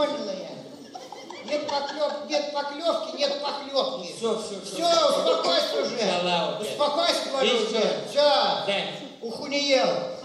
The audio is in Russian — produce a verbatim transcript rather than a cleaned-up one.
поняла я. Нет поклёв, нет поклёвки, нет похлёбки. Все, все, все. Все, успокойся уже. Шалава. Успокойся, говорю И уже. всё. Все. Да. Уху не ел.